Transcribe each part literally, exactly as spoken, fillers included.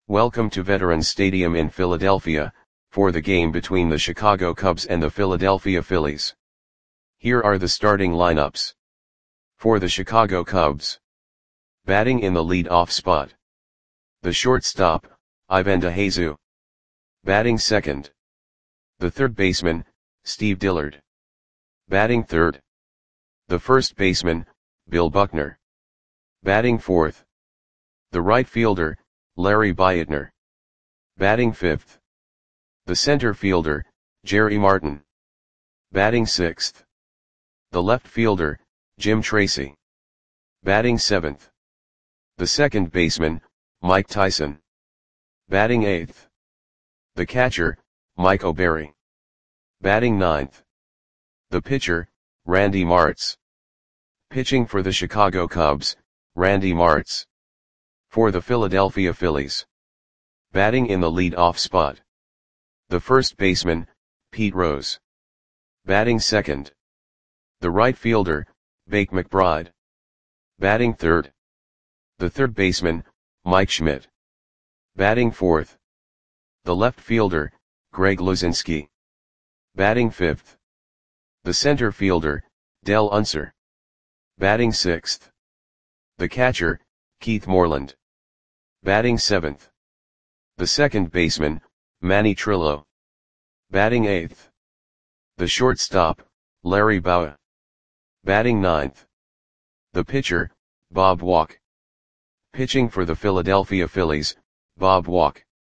Welcome to Veterans Stadium in Philadelphia, for the game between the Chicago Cubs and the Philadelphia Phillies. Here are the starting lineups. For the Chicago Cubs. Batting in the lead-off spot. The shortstop, Ivan DeJesus. Batting second. The third baseman, Steve Dillard. Batting third. The first baseman, Bill Buckner. Batting fourth. The right fielder, Larry Beitner. Batting fifth. The center fielder, Jerry Martin. Batting sixth. The left fielder, Jim Tracy. Batting seventh. The second baseman, Mike Tyson. Batting eighth. The catcher, Mike O'Berry. Batting ninth. The pitcher, Randy Martz. Pitching for the Chicago Cubs, Randy Martz. For the Philadelphia Phillies. Batting in the lead-off spot. The first baseman, Pete Rose. Batting second. The right fielder, Bake McBride. Batting third. The third baseman, Mike Schmidt. Batting fourth. The left fielder, Greg Luzinski. Batting fifth. The center fielder, Del Unser. Batting sixth. The catcher, Keith Moreland. Batting seventh. The second baseman, Manny Trillo. Batting eighth. The shortstop, Larry Bowa. Batting ninth. The pitcher, Bob Walk. Pitching for the Philadelphia Phillies, Bob Walk.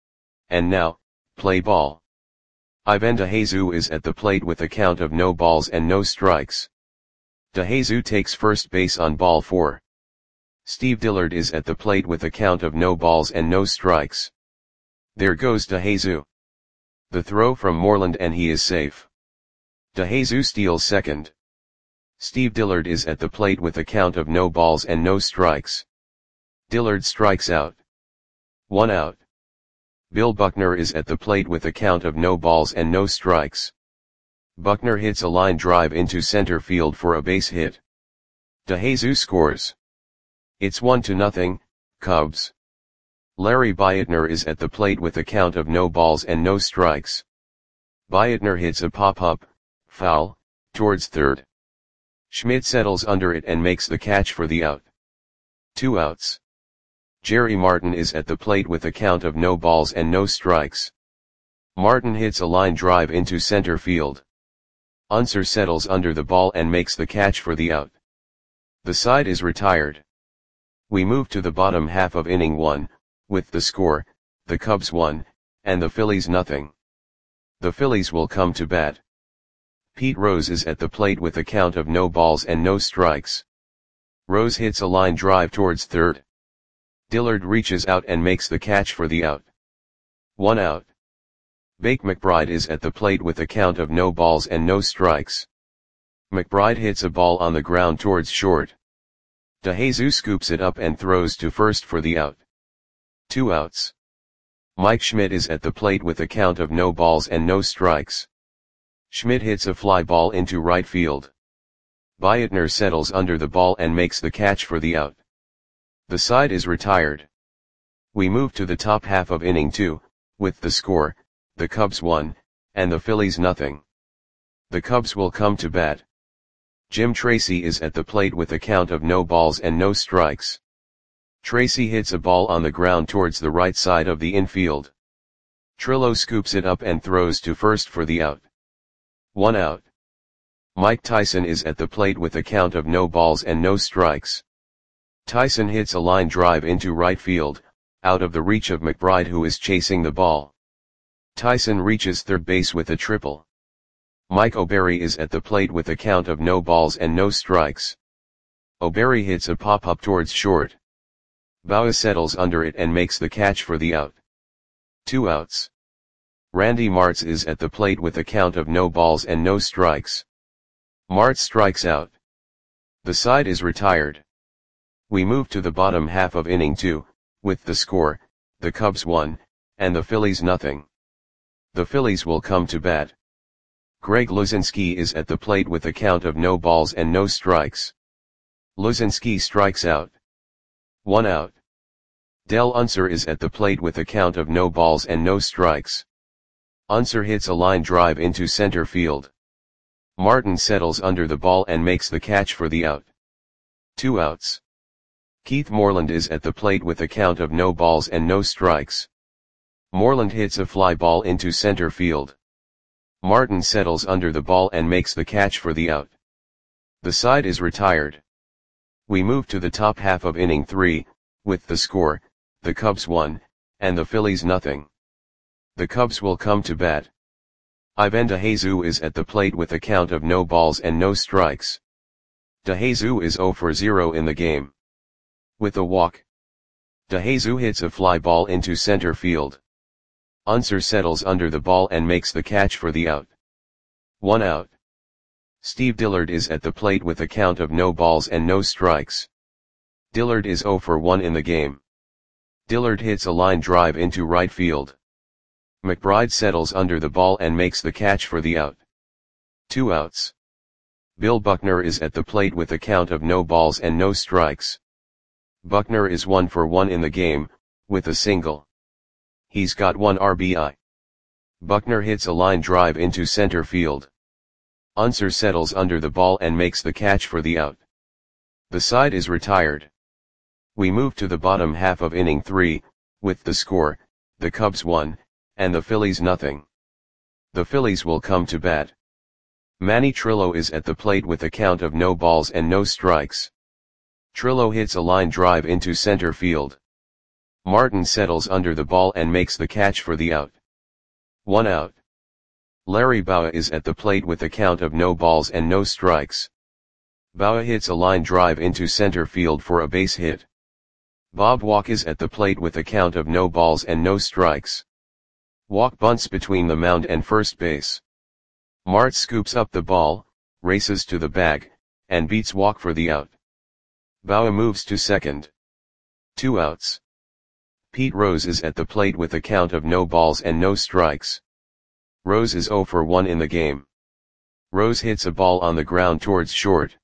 And now, play ball. Ivan DeJesus is at the plate with a count of no balls and no strikes. DeJesus takes first base on ball four. Steve Dillard is at the plate with a count of no balls and no strikes. There goes DeJesus. The throw from Moreland and he is safe. DeJesus steals second. Steve Dillard is at the plate with a count of no balls and no strikes. Dillard strikes out. One out. Bill Buckner is at the plate with a count of no balls and no strikes. Buckner hits a line drive into center field for a base hit. DeJesus scores. It's one to nothing, Cubs. Larry Beitner is at the plate with a count of no balls and no strikes. Beitner hits a pop-up, foul, towards third. Schmidt settles under it and makes the catch for the out. Two outs. Jerry Martin is at the plate with a count of no balls and no strikes. Martin hits a line drive into center field. Unser settles under the ball and makes the catch for the out. The side is retired. We move to the bottom half of inning one, with the score, the Cubs one, and the Phillies nothing. The Phillies will come to bat. Pete Rose is at the plate with a count of no balls and no strikes. Rose hits a line drive towards third. Dillard reaches out and makes the catch for the out. One out. Bake McBride is at the plate with a count of no balls and no strikes. McBride hits a ball on the ground towards short. DeJesus scoops it up and throws to first for the out. Two outs. Mike Schmidt is at the plate with a count of no balls and no strikes. Schmidt hits a fly ball into right field. Beitner settles under the ball and makes the catch for the out. The side is retired. We move to the top half of inning two, with the score, the Cubs one, and the Phillies nothing. The Cubs will come to bat. Jim Tracy is at the plate with a count of no balls and no strikes. Tracy hits a ball on the ground towards the right side of the infield. Trillo scoops it up and throws to first for the out. One out. Mike Tyson is at the plate with a count of no balls and no strikes. Tyson hits a line drive into right field, out of the reach of McBride who is chasing the ball. Tyson reaches third base with a triple. Mike O'Berry is at the plate with a count of no balls and no strikes. O'Berry hits a pop-up towards short. Bowa settles under it and makes the catch for the out. Two outs. Randy Martz is at the plate with a count of no balls and no strikes. Martz strikes out. The side is retired. We move to the bottom half of inning two, with the score, the Cubs one, and the Phillies nothing. The Phillies will come to bat. Greg Luzinski is at the plate with a count of no balls and no strikes. Luzinski strikes out. One out. Del Unser is at the plate with a count of no balls and no strikes. Unser hits a line drive into center field. Martin settles under the ball and makes the catch for the out. Two outs. Keith Moreland is at the plate with a count of no balls and no strikes. Moreland hits a fly ball into center field. Martin settles under the ball and makes the catch for the out. The side is retired. We move to the top half of inning three, with the score, the Cubs one, and the Phillies nothing. The Cubs will come to bat. Ivan DeJesus is at the plate with a count of no balls and no strikes. DeJesus is zero for zero in the game. With a walk, DeJesus hits a fly ball into center field. Unser settles under the ball and makes the catch for the out. One out. Steve Dillard is at the plate with a count of no balls and no strikes. Dillard is zero for one in the game. Dillard hits a line drive into right field. McBride settles under the ball and makes the catch for the out. Two outs. Bill Buckner is at the plate with a count of no balls and no strikes. Buckner is one for one in the game, with a single. He's got one R B I. Buckner hits a line drive into center field. Unser settles under the ball and makes the catch for the out. The side is retired. We move to the bottom half of inning three, with the score, the Cubs one, and the Phillies nothing. The Phillies will come to bat. Manny Trillo is at the plate with a count of no balls and no strikes. Trillo hits a line drive into center field. Martin settles under the ball and makes the catch for the out. One out. Larry Bowa is at the plate with a count of no balls and no strikes. Bowa hits a line drive into center field for a base hit. Bob Walk is at the plate with a count of no balls and no strikes. Walk bunts between the mound and first base. Mart scoops up the ball, races to the bag, and beats Walk for the out. Bowa moves to second. Two outs. Pete Rose is at the plate with a count of no balls and no strikes. Rose is zero for one in the game. Rose hits a ball on the ground towards short.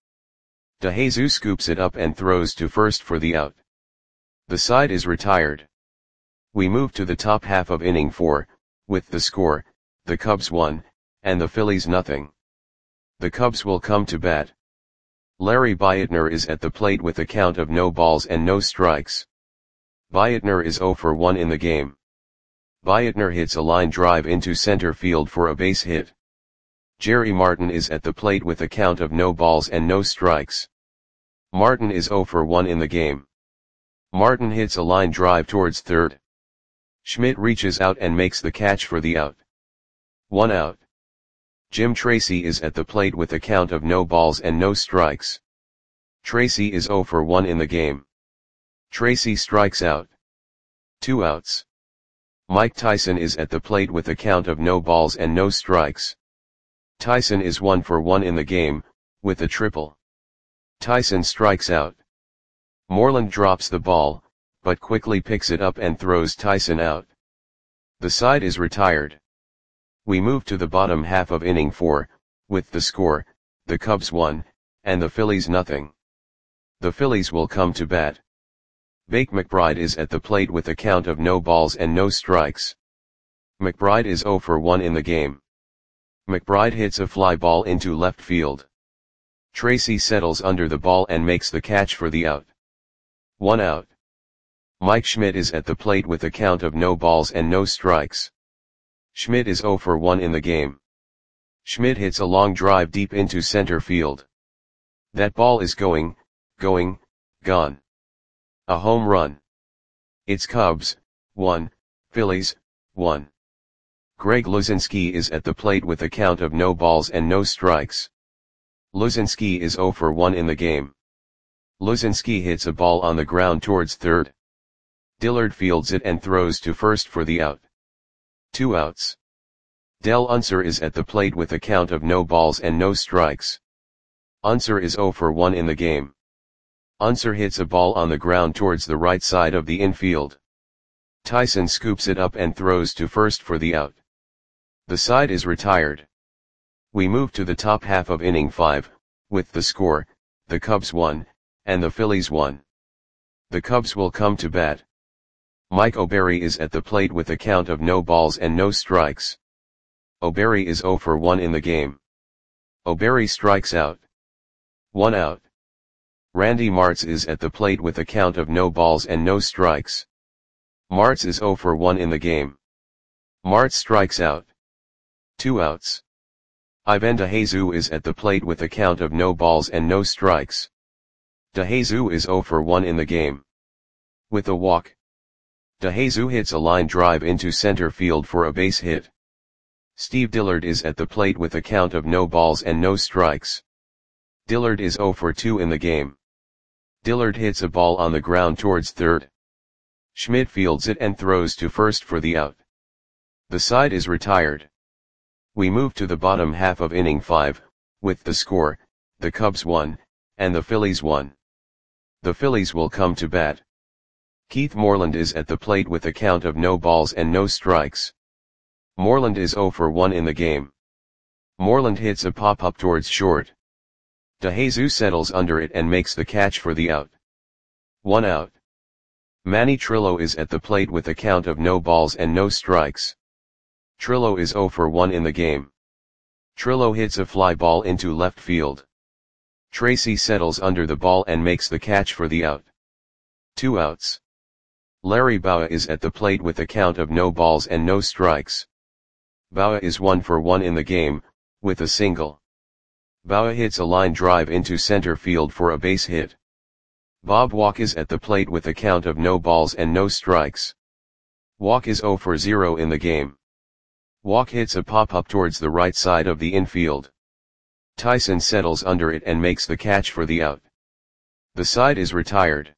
DeJesus scoops it up and throws to first for the out. The side is retired. We move to the top half of inning four, with the score, the Cubs one, and the Phillies nothing. The Cubs will come to bat. Larry Beitner is at the plate with a count of no balls and no strikes. Beitner is zero for one in the game. Beitner hits a line drive into center field for a base hit. Jerry Martin is at the plate with a count of no balls and no strikes. Martin is zero for one in the game. Martin hits a line drive towards third. Schmidt reaches out and makes the catch for the out. One out. Jim Tracy is at the plate with a count of no balls and no strikes. Tracy is zero for one in the game. Tracy strikes out. Two outs. Mike Tyson is at the plate with a count of no balls and no strikes. Tyson is one for one in the game, with a triple. Tyson strikes out. Moreland drops the ball, but quickly picks it up and throws Tyson out. The side is retired. We move to the bottom half of inning four, with the score, the Cubs one, and the Phillies nothing. The Phillies will come to bat. Bake McBride is at the plate with a count of no balls and no strikes. McBride is zero for one in the game. McBride hits a fly ball into left field. Tracy settles under the ball and makes the catch for the out. One out. Mike Schmidt is at the plate with a count of no balls and no strikes. Schmidt is zero for one in the game. Schmidt hits a long drive deep into center field. That ball is going, going, gone. A home run. It's Cubs, one, Phillies, one. Greg Luzinski is at the plate with a count of no balls and no strikes. Luzinski is zero for one in the game. Luzinski hits a ball on the ground towards third. Dillard fields it and throws to first for the out. Two outs. Del Unser is at the plate with a count of no balls and no strikes. Unser is zero for one in the game. Unser hits a ball on the ground towards the right side of the infield. Tyson scoops it up and throws to first for the out. The side is retired. We move to the top half of inning five, with the score, the Cubs one, and the Phillies one. The Cubs will come to bat. Mike O'Berry is at the plate with a count of no balls and no strikes. O'Berry is zero for one in the game. O'Berry strikes out. One out. Randy Martz is at the plate with a count of no balls and no strikes. Martz is zero for one in the game. Martz strikes out. Two outs. Ivan DeJesus is at the plate with a count of no balls and no strikes. DeJesus is zero for one in the game. With a walk. DeJesus hits a line drive into center field for a base hit. Steve Dillard is at the plate with a count of no balls and no strikes. Dillard is zero for two in the game. Dillard hits a ball on the ground towards third. Schmidt fields it and throws to first for the out. The side is retired. We move to the bottom half of inning five, with the score, the Cubs won, and the Phillies won. The Phillies will come to bat. Keith Moreland is at the plate with a count of no balls and no strikes. Moreland is zero for one in the game. Moreland hits a pop-up towards short. DeJesus settles under it and makes the catch for the out. One out. Manny Trillo is at the plate with a count of no balls and no strikes. Trillo is zero for one in the game. Trillo hits a fly ball into left field. Tracy settles under the ball and makes the catch for the out. Two outs. Larry Bowa is at the plate with a count of no balls and no strikes. Bowa is one for one in the game, with a single. Bowa hits a line drive into center field for a base hit. Bob Walk is at the plate with a count of no balls and no strikes. Walk is zero for zero in the game. Walk hits a pop-up towards the right side of the infield. Tyson settles under it and makes the catch for the out. The side is retired.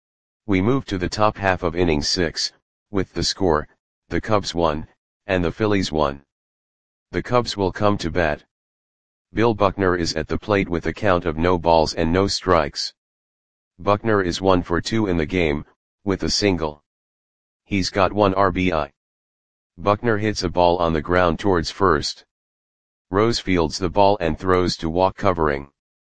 We move to the top half of inning six, with the score, the Cubs won, and the Phillies won. The Cubs will come to bat. Bill Buckner is at the plate with a count of no balls and no strikes. Buckner is one for two in the game, with a single. He's got one R B I. Buckner hits a ball on the ground towards first. Rose fields the ball and throws to Walk covering.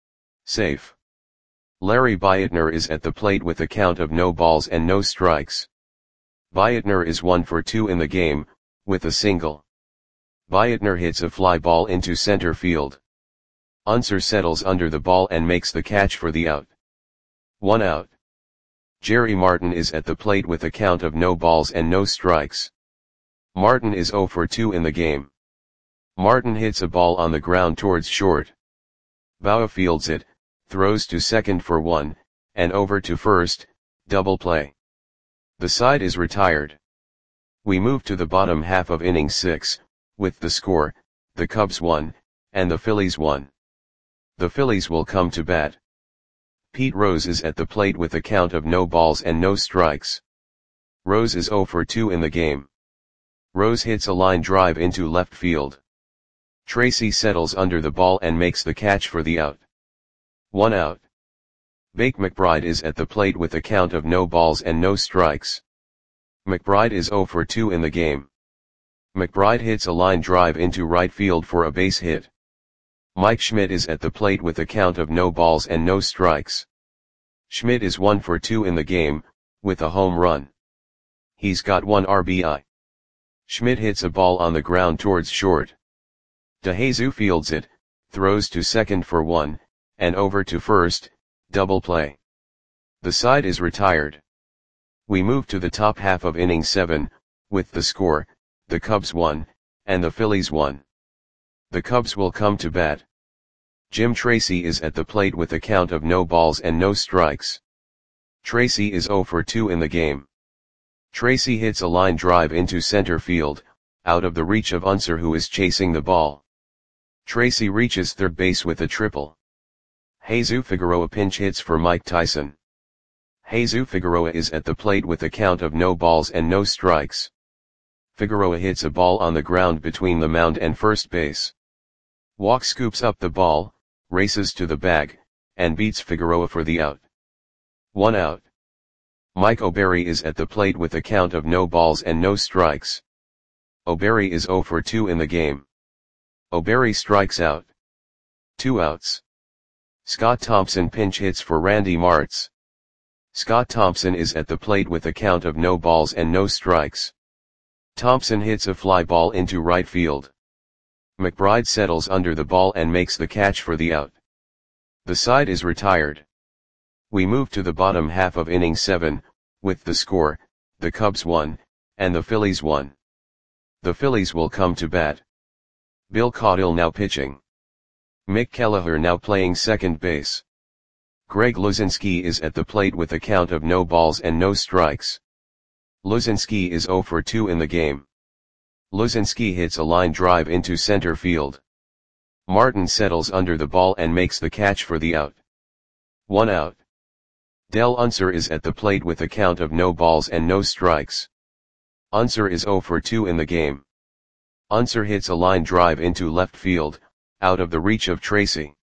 Safe. Larry Beitner is at the plate with a count of no balls and no strikes. Beitner is one for two in the game, with a single. Beitner hits a fly ball into center field. Unser settles under the ball and makes the catch for the out. One out. Jerry Martin is at the plate with a count of no balls and no strikes. Martin is zero for two in the game. Martin hits a ball on the ground towards short. Bowa fields it, throws to second for one, and over to first, double play. The side is retired. We move to the bottom half of inning six, with the score, the Cubs won, and the Phillies won. The Phillies will come to bat. Pete Rose is at the plate with a count of no balls and no strikes. Rose is zero for two in the game. Rose hits a line drive into left field. Tracy settles under the ball and makes the catch for the out. One out. Bake McBride is at the plate with a count of no balls and no strikes. McBride is zero for two in the game. McBride hits a line drive into right field for a base hit. Mike Schmidt is at the plate with a count of no balls and no strikes. Schmidt is one for two in the game, with a home run. He's got one R B I. Schmidt hits a ball on the ground towards short. DeJesus fields it, throws to second for one, and over to first, double play. The side is retired. We move to the top half of inning seven, with the score, the Cubs won, and the Phillies won. The Cubs will come to bat. Jim Tracy is at the plate with a count of no balls and no strikes. Tracy is zero for two in the game. Tracy hits a line drive into center field, out of the reach of Unser who is chasing the ball. Tracy reaches third base with a triple. Jesus Figueroa pinch hits for Mike Tyson. Jesus Figueroa is at the plate with a count of no balls and no strikes. Figueroa hits a ball on the ground between the mound and first base. Walk scoops up the ball, races to the bag, and beats Figueroa for the out. One out. Mike O'Berry is at the plate with a count of no balls and no strikes. O'Berry is zero for two in the game. O'Berry strikes out. Two outs. Scott Thompson pinch hits for Randy Martz. Scott Thompson is at the plate with a count of no balls and no strikes. Thompson hits a fly ball into right field. McBride settles under the ball and makes the catch for the out. The side is retired. We move to the bottom half of inning seven, with the score, the Cubs won, and the Phillies won. The Phillies will come to bat. Bill Caudill now pitching. Mick Kelleher now playing second base. Greg Luzinski is at the plate with a count of no balls and no strikes. Luzinski is oh for two in the game. Luzinski hits a line drive into center field. Martin settles under the ball and makes the catch for the out. One out. Del Unser is at the plate with a count of no balls and no strikes. Unser is oh for two in the game. Unser hits a line drive into left field, out of the reach of Tracy.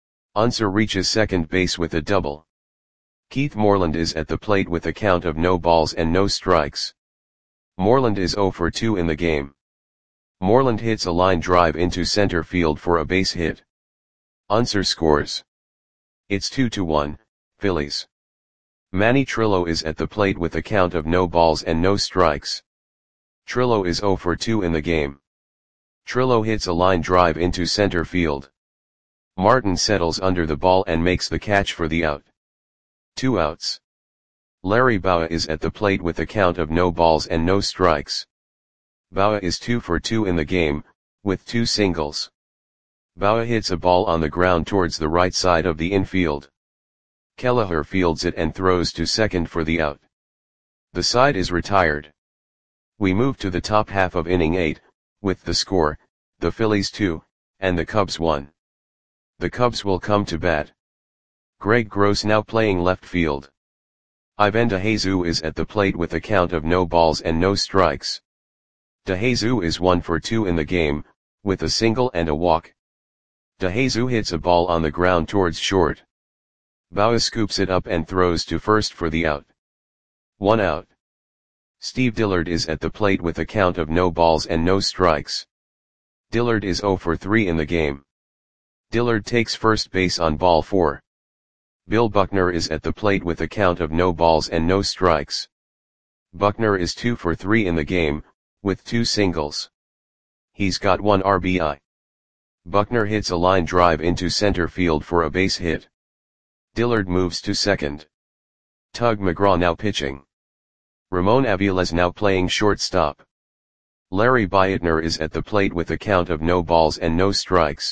Unser reaches second base with a double. Keith Moreland is at the plate with a count of no balls and no strikes. Moreland is oh for two in the game. Moreland hits a line drive into center field for a base hit. Unser scores. It's two to one, Phillies. Manny Trillo is at the plate with a count of no balls and no strikes. Trillo is oh for two in the game. Trillo hits a line drive into center field. Martin settles under the ball and makes the catch for the out. Two outs. Larry Bowa is at the plate with a count of no balls and no strikes. Bowa is two for two in the game, with two singles. Bowa hits a ball on the ground towards the right side of the infield. Kelleher fields it and throws to second for the out. The side is retired. We move to the top half of inning eight, with the score, the Phillies two, and the Cubs one. The Cubs will come to bat. Greg Gross now playing left field. Ivan DeJesus is at the plate with a count of no balls and no strikes. DeJesus is one for two in the game, with a single and a walk. DeJesus hits a ball on the ground towards short. Bowa scoops it up and throws to first for the out. One out. Steve Dillard is at the plate with a count of no balls and no strikes. Dillard is oh for three in the game. Dillard takes first base on ball four. Bill Buckner is at the plate with a count of no balls and no strikes. Buckner is two for three in the game, with two singles. He's got one R B I. Buckner hits a line drive into center field for a base hit. Dillard moves to second. Tug McGraw now pitching. Ramon Aviles now playing shortstop. Larry Beitner is at the plate with a count of no balls and no strikes.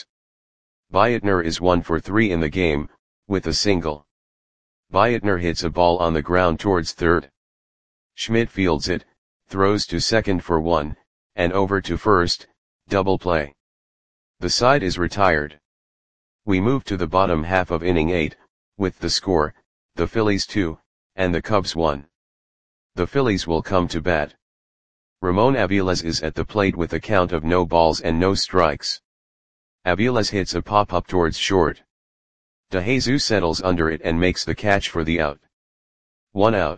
Beitner is one for three in the game, with a single. Beitner hits a ball on the ground towards third. Schmidt fields it, throws to second for one, and over to first, double play. The side is retired. We move to the bottom half of inning eight, with the score, the Phillies two, and the Cubs one. The Phillies will come to bat. Ramon Aviles is at the plate with a count of no balls and no strikes. Aviles hits a pop-up towards short. DeJesus settles under it and makes the catch for the out. One out.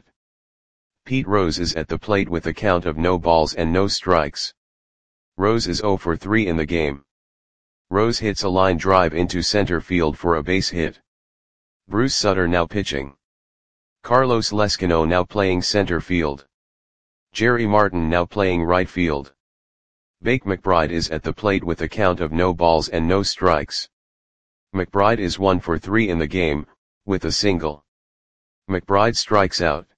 Pete Rose is at the plate with a count of no balls and no strikes. Rose is oh for three in the game. Rose hits a line drive into center field for a base hit. Bruce Sutter now pitching. Carlos Lescano now playing center field. Jerry Martin now playing right field. Bake McBride is at the plate with a count of no balls and no strikes. McBride is one for three in the game, with a single. McBride strikes out.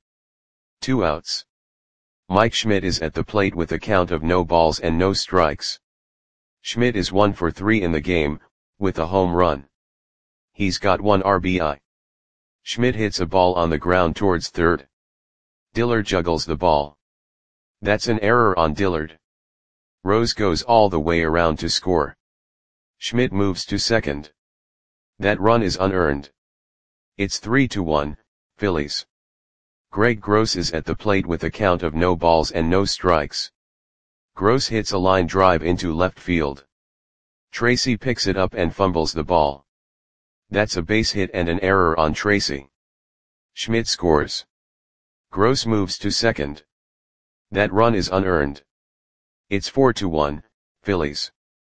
Two outs. Mike Schmidt is at the plate with a count of no balls and no strikes. Schmidt is one for three in the game, with a home run. He's got one R B I. Schmidt hits a ball on the ground towards third. Dillard juggles the ball. That's an error on Dillard. Rose goes all the way around to score. Schmidt moves to second. That run is unearned. It's three to one, Phillies. Greg Gross is at the plate with a count of no balls and no strikes. Gross hits a line drive into left field. Tracy picks it up and fumbles the ball. That's a base hit and an error on Tracy. Schmidt scores. Gross moves to second. That run is unearned. It's four to one, Phillies.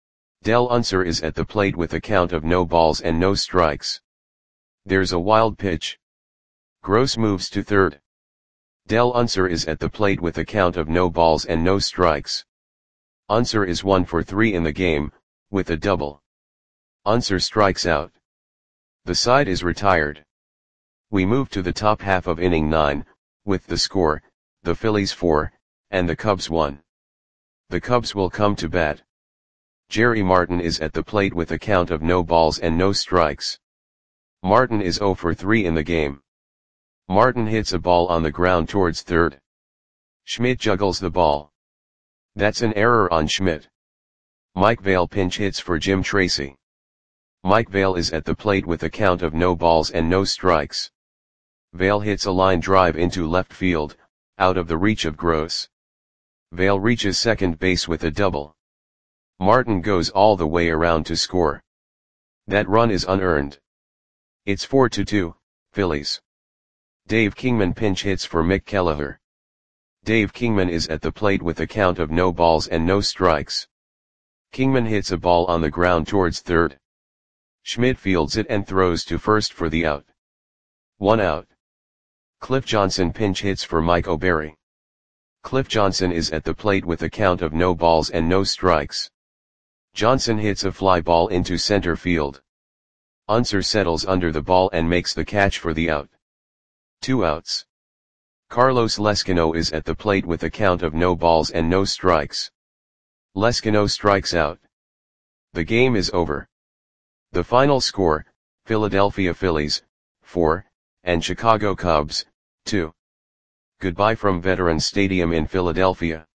Del Unser is at the plate with a count of no balls and no strikes. There's a wild pitch. Gross moves to third. Del Unser is at the plate with a count of no balls and no strikes. Unser is one for three in the game, with a double. Unser strikes out. The side is retired. We move to the top half of inning nine, with the score, the Phillies four, and the Cubs one. The Cubs will come to bat. Jerry Martin is at the plate with a count of no balls and no strikes. Martin is zero for three in the game. Martin hits a ball on the ground towards third. Schmidt juggles the ball. That's an error on Schmidt. Mike Vail pinch hits for Jim Tracy. Mike Vail is at the plate with a count of no balls and no strikes. Vail hits a line drive into left field, out of the reach of Gross. Vail reaches second base with a double. Martin goes all the way around to score. That run is unearned. It's four to two, Phillies. Dave Kingman pinch hits for Mick Kelleher. Dave Kingman is at the plate with a count of no balls and no strikes. Kingman hits a ball on the ground towards third. Schmidt fields it and throws to first for the out. One out. Cliff Johnson pinch hits for Mike O'Berry. Cliff Johnson is at the plate with a count of no balls and no strikes. Johnson hits a fly ball into center field. Unser settles under the ball and makes the catch for the out. Two outs. Carlos Lescano is at the plate with a count of no balls and no strikes. Lescano strikes out. The game is over. The final score, Philadelphia Phillies, four, and Chicago Cubs, two. Goodbye from Veterans Stadium in Philadelphia.